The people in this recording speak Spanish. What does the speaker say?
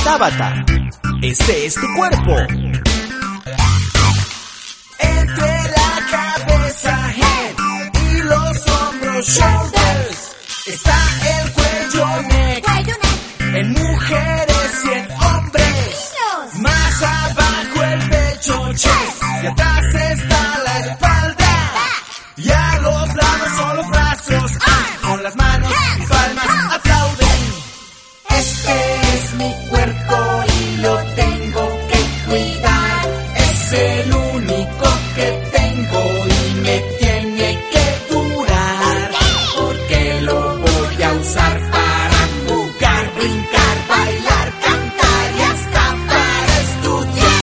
Tabata, este es tu cuerpo. Entre la cabeza, head, y los hombros, shoulders, está el cuello, neck, en mujeres y en hombres. Más abajo el pecho, chest, y atrás está la espalda. Y a los lados son los brazos, con las manos y palmas